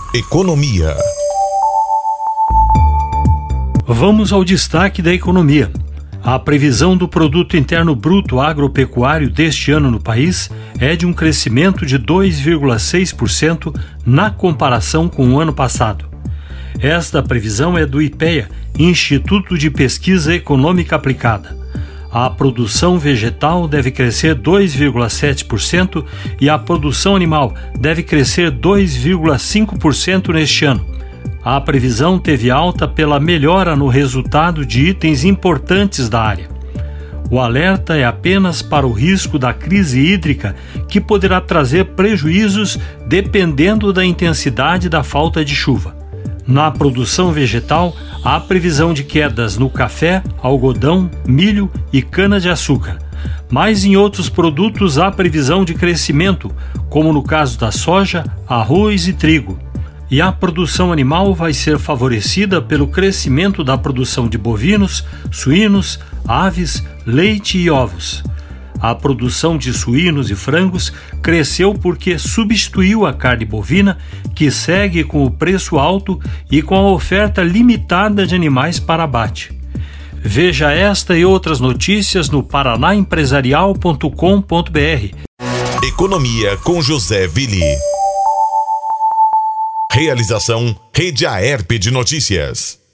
Economia. Vamos ao destaque da economia. A previsão do Produto Interno Bruto Agropecuário deste ano no país é de um crescimento de 2,6% na comparação com o ano passado. Esta previsão é do IPEA, Instituto de Pesquisa Econômica Aplicada. A produção vegetal deve crescer 2,7% e a produção animal deve crescer 2,5% neste ano. A previsão teve alta pela melhora no resultado de itens importantes da área. O alerta é apenas para o risco da crise hídrica, que poderá trazer prejuízos dependendo da intensidade da falta de chuva. Na produção vegetal, há previsão de quedas no café, algodão, milho e cana-de-açúcar. Mas em outros produtos há previsão de crescimento, como no caso da soja, arroz e trigo. E a produção animal vai ser favorecida pelo crescimento da produção de bovinos, suínos, aves, leite e ovos. A produção de suínos e frangos cresceu porque substituiu a carne bovina, que segue com o preço alto e com a oferta limitada de animais para abate. Veja esta e outras notícias no paranaempresarial.com.br. Economia com José Willi. Realização Rede Aerp de Notícias.